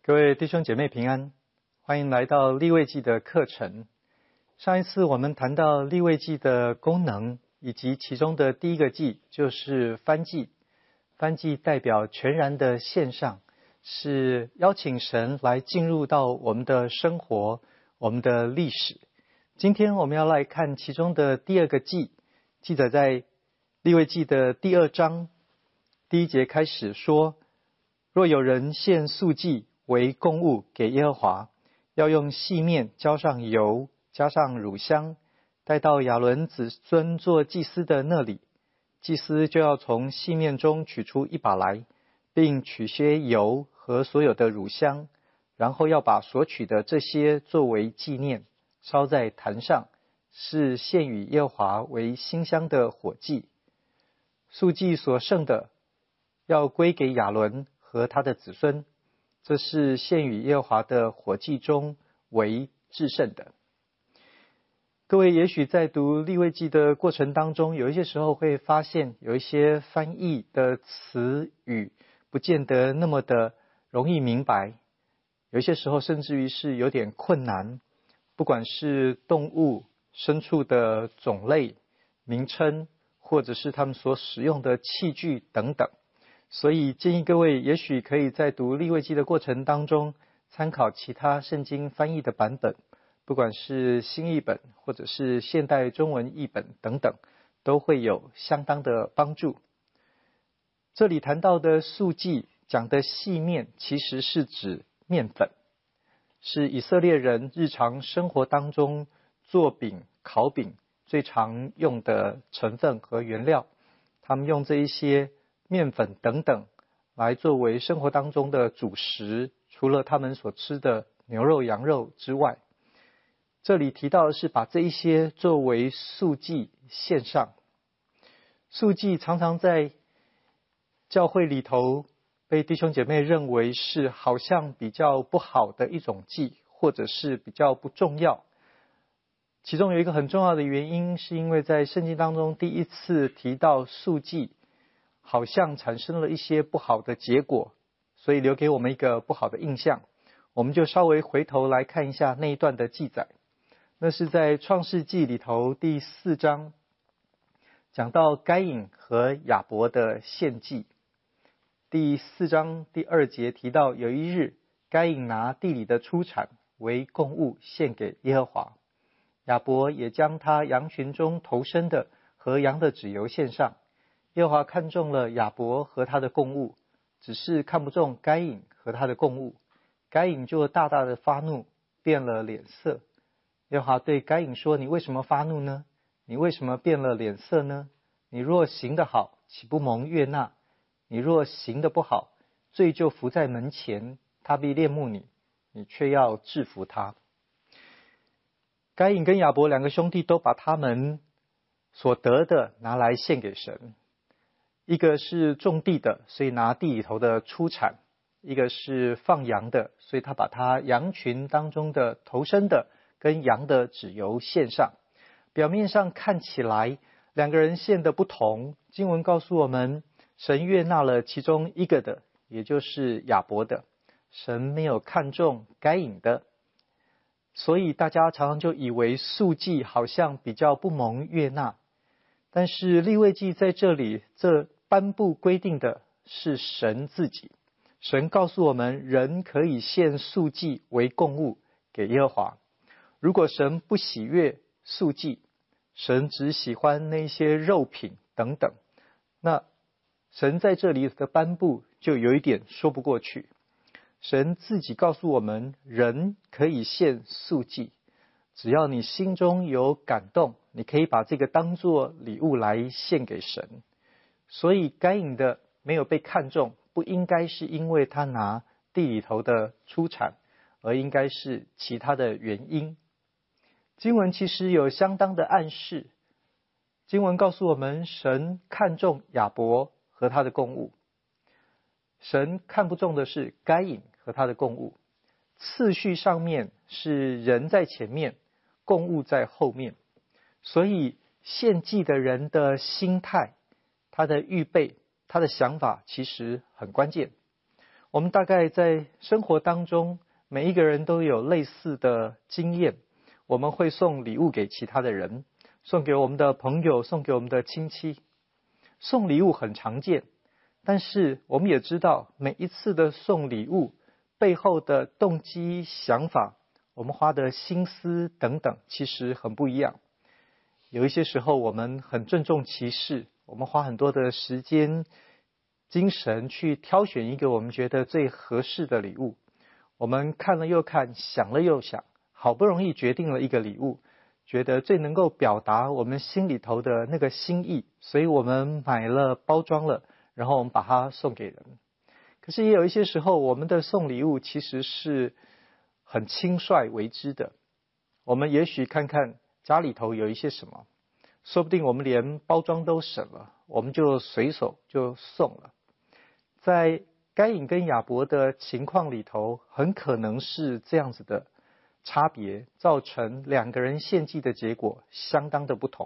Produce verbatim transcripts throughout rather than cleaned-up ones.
各位弟兄姐妹平安，欢迎来到利未记的课程。上一次我们谈到利未记的功能，以及其中的第一个祭就是燔祭。燔祭代表全然的献上，是邀请神来进入到我们的生活，我们的历史。今天我们要来看其中的第二个祭，记载在利未记的第二章第一节开始说：若有人献素祭为供物给耶和华，要用细面浇上油，加上乳香，带到亚伦子孙做祭司的那里。祭司就要从细面中取出一把来，并取些油和所有的乳香，然后要把所取的这些作为纪念，烧在坛上，是献与耶和华为馨香的火祭。素祭所剩的，要归给亚伦和他的子孙，这是献与耶和华的火祭中为至圣的。各位也许在读利未记的过程当中，有一些时候会发现有一些翻译的词语不见得那么的容易明白，有一些时候甚至于是有点困难，不管是动物、牲畜的种类、名称，或者是他们所使用的器具等等。所以建议各位也许可以在读利未记的过程当中参考其他圣经翻译的版本，不管是新译本或者是现代中文译本等等，都会有相当的帮助。这里谈到的素祭讲的细面，其实是指面粉，是以色列人日常生活当中做饼、烤饼最常用的成分和原料。他们用这一些面粉等等来作为生活当中的主食，除了他们所吃的牛肉、羊肉之外。这里提到的是把这一些作为素祭献上。素祭常常在教会里头被弟兄姐妹认为是好像比较不好的一种祭，或者是比较不重要。其中有一个很重要的原因，是因为在圣经当中第一次提到素祭，好像产生了一些不好的结果，所以留给我们一个不好的印象。我们就稍微回头来看一下那一段的记载。那是在创世纪里头第四章，讲到该隐和亚伯的献祭。第四章第二节提到，有一日，该隐拿地里的出产为供物献给耶和华，亚伯也将他羊群中头生的和羊的脂油献上。耶和华看中了亚伯和他的供物，只是看不中该隐和他的供物。该隐就大大的发怒，变了脸色。耶和华对该隐说：你为什么发怒呢？你为什么变了脸色呢？你若行得好，岂不蒙悦纳？你若行得不好，罪就伏在门前，他必恋慕你，你却要制服他。该隐跟亚伯两个兄弟都把他们所得的拿来献给神。一个是种地的，所以拿地里头的出产；一个是放羊的，所以他把他羊群当中的头生的跟羊的脂油献上。表面上看起来两个人献的不同，经文告诉我们，神悦纳了其中一个的，也就是亚伯的，神没有看中该隐的。所以大家常常就以为素祭好像比较不蒙悦纳，但是利未记在这里这颁布规定的是神自己。神告诉我们，人可以献素祭为供物给耶和华。如果神不喜悦素祭，神只喜欢那些肉品等等，那神在这里的颁布就有一点说不过去。神自己告诉我们，人可以献素祭，只要你心中有感动，你可以把这个当作礼物来献给神。所以该隐的没有被看中，不应该是因为他拿地里头的出产，而应该是其他的原因。经文其实有相当的暗示。经文告诉我们，神看重亚伯和他的供物，神看不中的是该隐和他的供物。次序上面是人在前面，供物在后面。所以献祭的人的心态，他的预备，他的想法其实很关键。 我们大概在生活当中，每一个人都有类似的经验，我们会送礼物给其他的人，送给我们的朋友，送给我们的亲戚。送礼物很常见，但是我们也知道，每一次的送礼物背后的动机、想法，我们花的心思等等，其实很不一样。有一些时候我们很郑重其事，我们花很多的时间、精神去挑选一个我们觉得最合适的礼物。我们看了又看，想了又想，好不容易决定了一个礼物，觉得最能够表达我们心里头的那个心意，所以我们买了包装了，然后我们把它送给人。可是也有一些时候，我们的送礼物其实是很轻率为之的。我们也许看看家里头有一些什么，说不定我们连包装都省了，我们就随手就送了。在该隐跟亚伯的情况里头，很可能是这样子的差别，造成两个人献祭的结果相当的不同。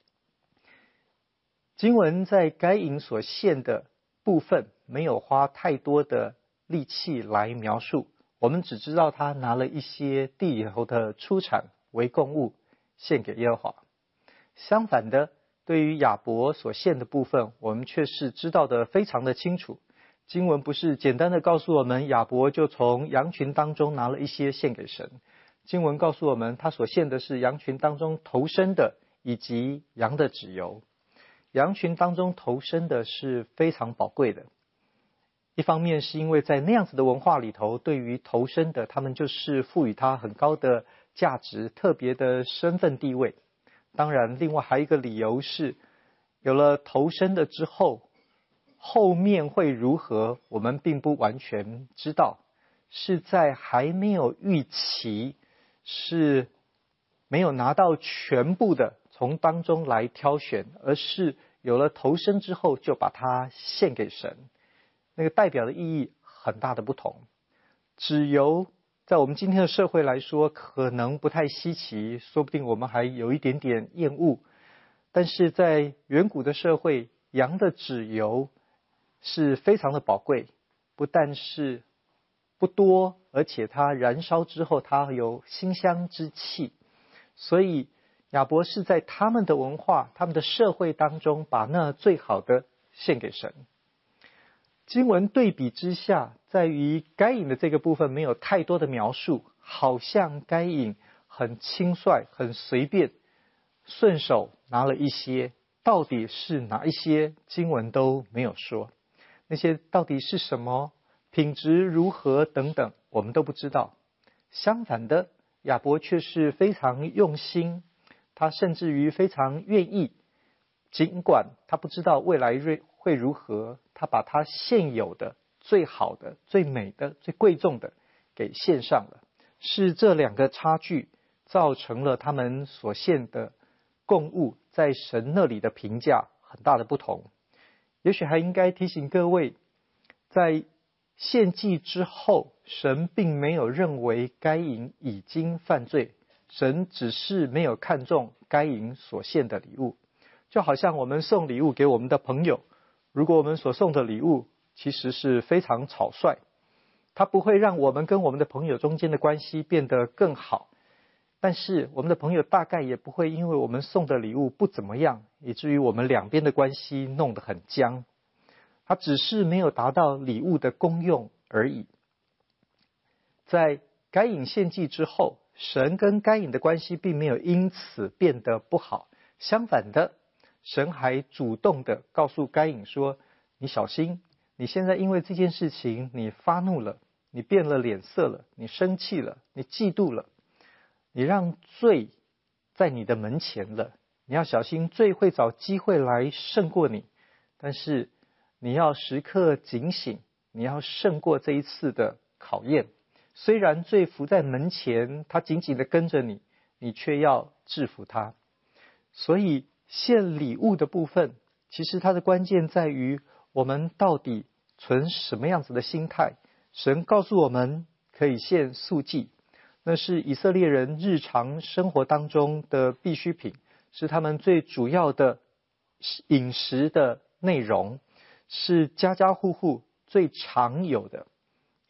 经文在该隐所献的部分没有花太多的力气来描述，我们只知道他拿了一些地里头的出产为供物献给耶和华。相反的，对于亚伯所献的部分，我们却是知道的非常的清楚。经文不是简单的告诉我们亚伯就从羊群当中拿了一些献给神，经文告诉我们他所献的是羊群当中头生的以及羊的脂油。羊群当中头生的是非常宝贵的，一方面是因为在那样子的文化里头，对于头生的他们就是赋予他很高的价值，特别的身份地位。当然另外还有一个理由是，有了头生的之后，后面会如何我们并不完全知道，是在还没有预期，是没有拿到全部的从当中来挑选，而是有了头生之后就把它献给神，那个代表的意义很大的不同。脂油在我们今天的社会来说可能不太稀奇，说不定我们还有一点点厌恶，但是在远古的社会，羊的脂油是非常的宝贵，不但是不多，而且它燃烧之后它有馨香之气。所以亚伯是在他们的文化、他们的社会当中把那最好的献给神。经文对比之下，在于该隐的这个部分没有太多的描述，好像该隐很轻率、很随便，顺手拿了一些，到底是哪一些经文都没有说。那些到底是什么，品质如何等等，我们都不知道。相反的，亚伯却是非常用心，他甚至于非常愿意，尽管他不知道未来会如何，他把他现有的最好的、最美的、最贵重的给献上了。是这两个差距造成了他们所献的供物在神那里的评价很大的不同。也许还应该提醒各位，在献祭之后，神并没有认为该隐已经犯罪，神只是没有看中该隐所献的礼物。就好像我们送礼物给我们的朋友，如果我们所送的礼物其实是非常草率，它不会让我们跟我们的朋友中间的关系变得更好，但是我们的朋友大概也不会因为我们送的礼物不怎么样，以至于我们两边的关系弄得很僵。它只是没有达到礼物的功用而已。在该隐献祭之后，神跟该隐的关系并没有因此变得不好，相反的，神还主动的告诉该隐说，你小心，你现在因为这件事情你发怒了，你变了脸色了，你生气了，你嫉妒了，你让罪在你的门前了，你要小心，罪会找机会来胜过你，但是你要时刻警醒，你要胜过这一次的考验。虽然罪伏在门前，他紧紧地跟着你，你却要制服他。所以献礼物的部分，其实它的关键在于我们到底存什么样子的心态。神告诉我们可以献素祭，那是以色列人日常生活当中的必需品，是他们最主要的饮食的内容，是家家户户最常有的。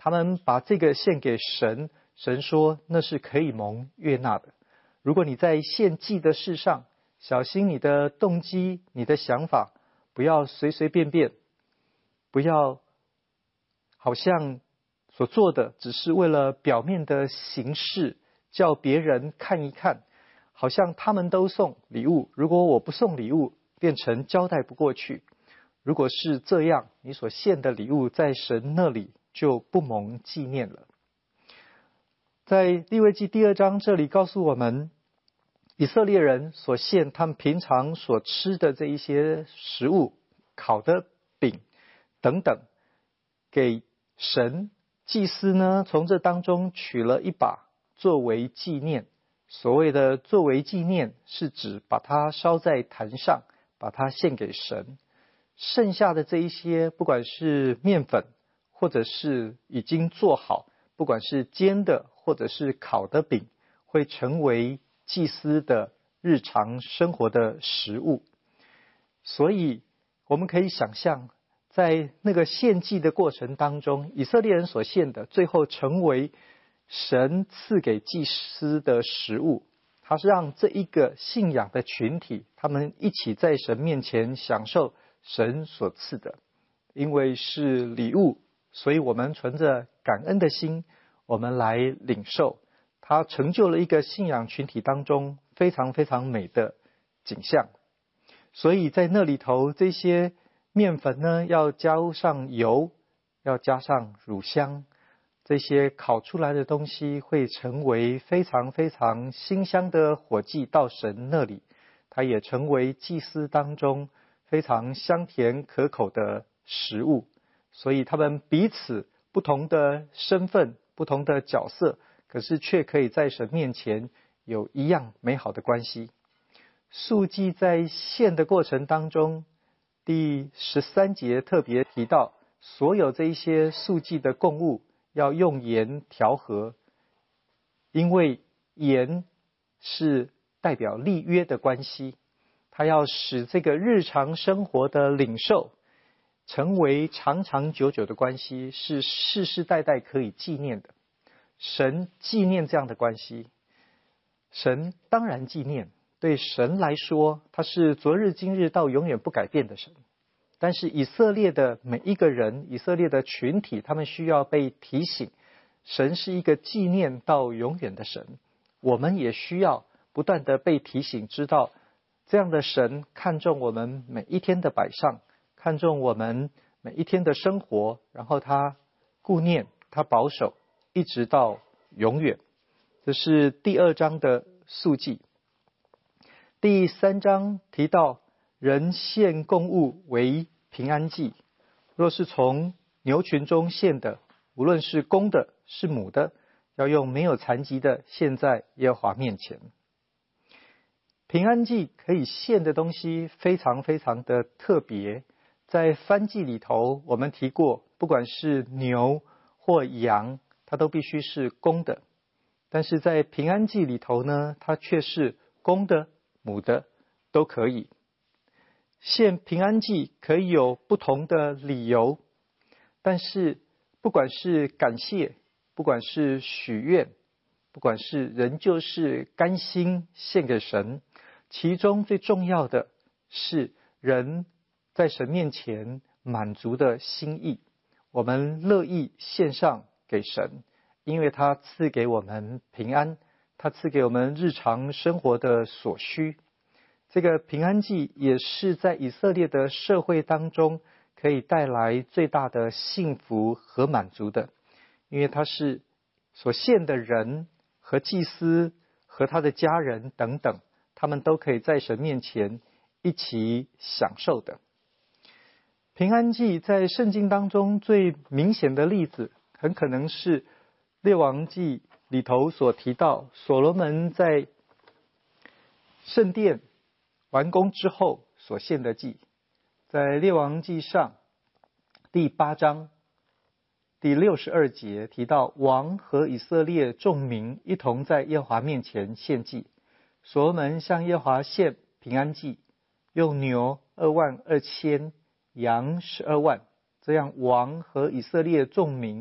他们把这个献给神，神说那是可以蒙悦纳的。如果你在献祭的事上，小心你的动机、你的想法，不要随随便便，不要好像所做的只是为了表面的形式，叫别人看一看，好像他们都送礼物，如果我不送礼物，变成交代不过去。如果是这样，你所献的礼物在神那里就不蒙纪念了。在利未记第二章这里告诉我们，以色列人所献他们平常所吃的这一些食物，烤的饼等等，给神。祭司呢，从这当中取了一把作为纪念。所谓的作为纪念，是指把它烧在坛上，把它献给神。剩下的这一些，不管是面粉，或者是已经做好，不管是煎的或者是烤的饼，会成为祭司的日常生活的食物。所以我们可以想象，在那个献祭的过程当中，以色列人所献的最后成为神赐给祭司的食物。它是让这一个信仰的群体，他们一起在神面前享受神所赐的。因为是礼物，所以我们存着感恩的心，我们来领受。它成就了一个信仰群体当中非常非常美的景象。所以在那里头，这些面粉呢，要加上油，要加上乳香，这些烤出来的东西会成为非常非常馨香的火祭到神那里。它也成为祭司当中非常香甜可口的食物。所以他们彼此不同的身份，不同的角色，可是却可以在神面前有一样美好的关系。素祭在献的过程当中，第十三节特别提到，所有这一些素祭的供物要用盐调和，因为盐是代表立约的关系，它要使这个日常生活的领受成为长长久久的关系，是世世代代可以纪念的。神纪念这样的关系，神当然纪念。对神来说，他是昨日今日到永远不改变的神。但是以色列的每一个人，以色列的群体，他们需要被提醒，神是一个纪念到永远的神。我们也需要不断的被提醒，知道这样的神看重我们每一天的摆上，看重我们每一天的生活，然后他顾念，他保守，一直到永远。这是第二章的素祭。第三章提到人献供物为平安祭，若是从牛群中献的，无论是公的是母的，要用没有残疾的献在耶和华面前。平安祭可以献的东西非常非常的特别，在燔祭里头我们提过，不管是牛或羊，它都必须是公的。但是在平安祭里头呢，它却是公的母的都可以。献平安祭可以有不同的理由，但是不管是感谢，不管是许愿，不管是人就是甘心献给神，其中最重要的是人在神面前满足的心意。我们乐意献上给神，因为他赐给我们平安，他赐给我们日常生活的所需。这个平安祭也是在以色列的社会当中可以带来最大的幸福和满足的，因为它是所献的人和祭司和他的家人等等，他们都可以在神面前一起享受的。平安祭在圣经当中最明显的例子，很可能是列王记里头所提到，所罗门在圣殿完工之后所献的祭。在列王记上第八章第六十二节提到，王和以色列众民一同在耶和华面前献祭。所罗门向耶和华献平安祭，用牛二万二千，羊十二万，这样王和以色列众民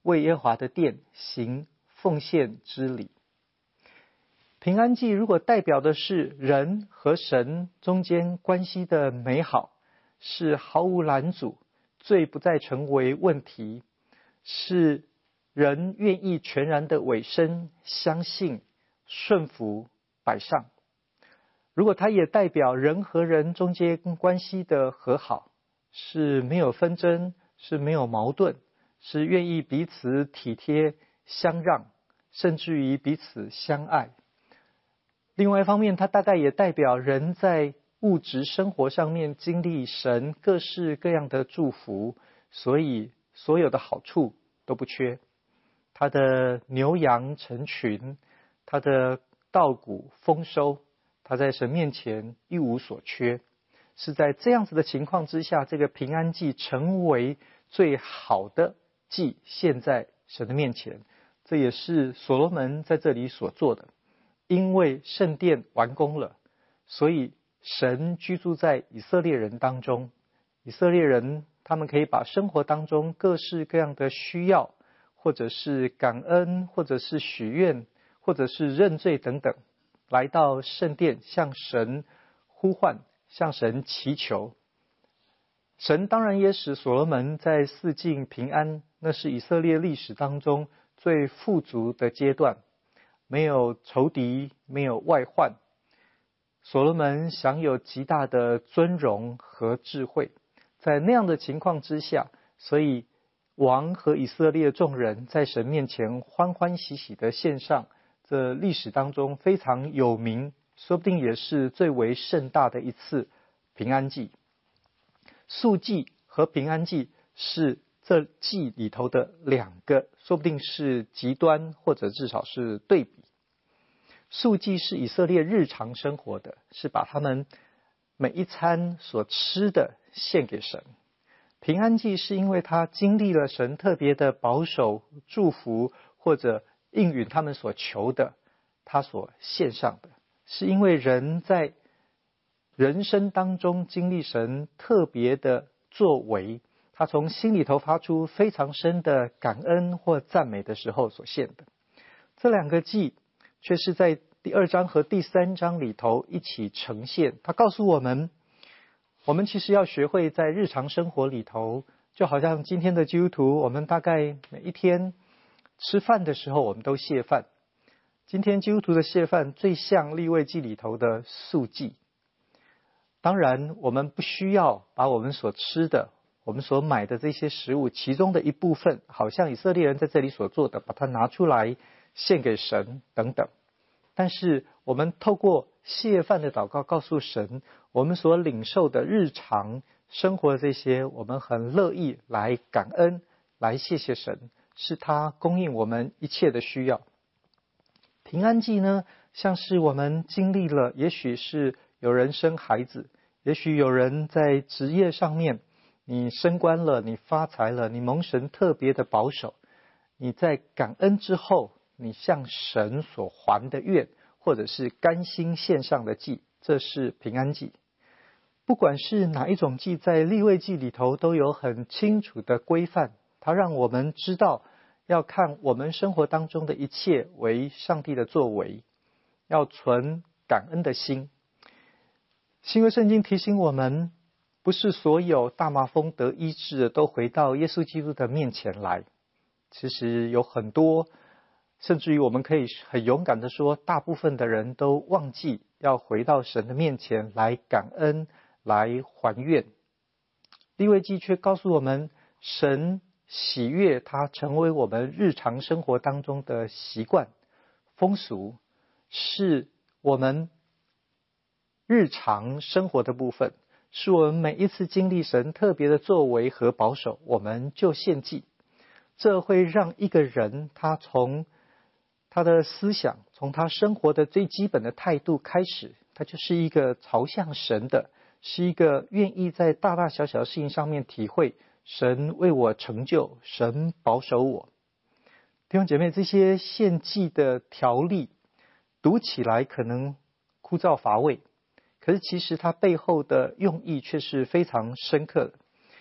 为耶和华的殿行奉献之礼。平安祭如果代表的是人和神中间关系的美好，是毫无拦阻，罪不再成为问题，是人愿意全然的委身、相信、顺服、摆上。如果它也代表人和人中间关系的和好，是没有纷争，是没有矛盾，是愿意彼此体贴相让，甚至于彼此相爱。另外一方面，它大概也代表人在物质生活上面经历神各式各样的祝福，所以所有的好处都不缺。他的牛羊成群，他的稻谷丰收，他在神面前一无所缺。是在这样子的情况之下，这个平安祭成为最好的祭献在神的面前。这也是所罗门在这里所做的。因为圣殿完工了，所以神居住在以色列人当中。以色列人他们可以把生活当中各式各样的需要，或者是感恩，或者是许愿，或者是认罪等等，来到圣殿向神呼唤，向神祈求。神当然也使所罗门在四境平安，那是以色列历史当中最富足的阶段，没有仇敌，没有外患。所罗门享有极大的尊荣和智慧。在那样的情况之下，所以王和以色列众人在神面前欢欢喜喜的献上这历史当中非常有名，说不定也是最为盛大的一次平安祭。素祭和平安祭是这祭里头的两个，说不定是极端，或者至少是对比。素祭是以色列日常生活的，是把他们每一餐所吃的献给神。平安祭是因为他经历了神特别的保守、祝福，或者应允他们所求的，他所献上的，是因为人在人生当中经历神特别的作为，他从心里头发出非常深的感恩或赞美的时候所献的。这两个祭却是在第二章和第三章里头一起呈现。他告诉我们，我们其实要学会在日常生活里头，就好像今天的基督徒，我们大概每一天吃饭的时候我们都谢饭。今天基督徒的谢饭最像利未记里头的素祭。当然我们不需要把我们所吃的，我们所买的这些食物其中的一部分，好像以色列人在这里所做的，把它拿出来献给神等等。但是我们透过谢饭的祷告告诉神，我们所领受的日常生活的这些，我们很乐意来感恩，来谢谢神，是他供应我们一切的需要。平安祭呢，像是我们经历了，也许是有人生孩子，也许有人在职业上面你升官了，你发财了，你蒙神特别的保守，你在感恩之后，你向神所还的愿，或者是甘心献上的祭，这是平安祭。不管是哪一种祭，在利未记里头都有很清楚的规范，它让我们知道要看我们生活当中的一切为上帝的作为，要存感恩的心。新约圣经提醒我们，不是所有大麻风得医治的都回到耶稣基督的面前来。其实有很多，甚至于我们可以很勇敢的说，大部分的人都忘记要回到神的面前来感恩，来还愿。利未记却告诉我们，神喜悦它成为我们日常生活当中的习惯风俗，是我们日常生活的部分，是我们每一次经历神特别的作为和保守，我们就献祭。这会让一个人他从他的思想，从他生活的最基本的态度开始，他就是一个朝向神的，是一个愿意在大大小小的事情上面体会神为我成就，神保守我。弟兄姐妹，这些献祭的条例读起来可能枯燥乏味，可是其实它背后的用意却是非常深刻的。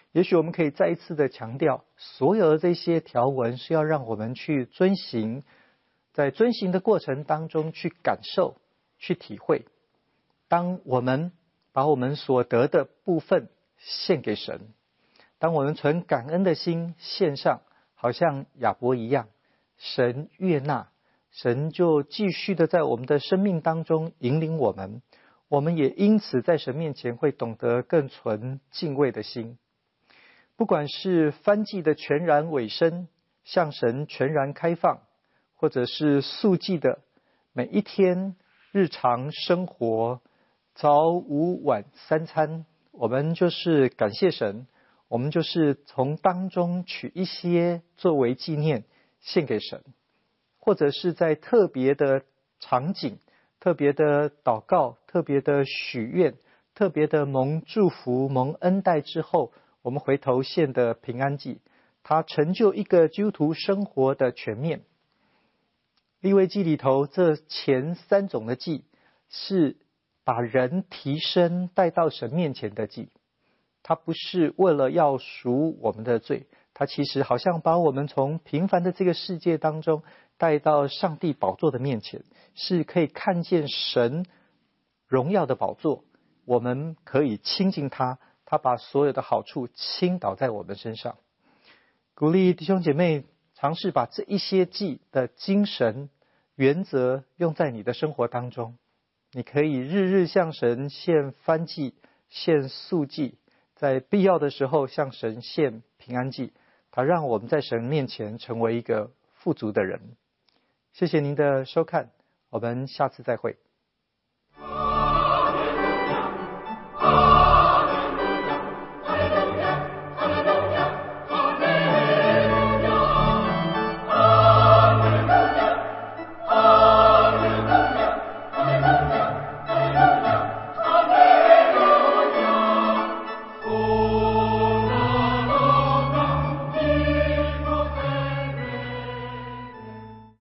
也许我们可以再一次的强调，所有的这些条文是要让我们去遵行，在遵行的过程当中去感受、去体会。当我们把我们所得的部分献给神，当我们存感恩的心献上，好像亚伯一样，神悦纳，神就继续的在我们的生命当中引领我们，我们也因此在神面前会懂得更存敬畏的心。不管是燔祭的全然委身，向神全然开放，或者是素祭的每一天日常生活早午晚三餐，我们就是感谢神，我们就是从当中取一些作为纪念献给神，或者是在特别的场景、特别的祷告、特别的许愿、特别的蒙祝福、蒙恩待之后，我们回头献的平安祭，它成就一个基督徒生活的全面。利未记里头这前三种的祭，是把人提升带到神面前的祭，它不是为了要赎我们的罪，它其实好像把我们从平凡的这个世界当中带到上帝宝座的面前，是可以看见神荣耀的宝座，我们可以亲近他，他把所有的好处倾倒在我们身上。鼓励弟兄姐妹尝试把这一些祭的精神原则用在你的生活当中。你可以日日向神献燔祭、献素祭，在必要的时候向神献平安祭，它让我们在神面前成为一个富足的人。谢谢您的收看，我们下次再会。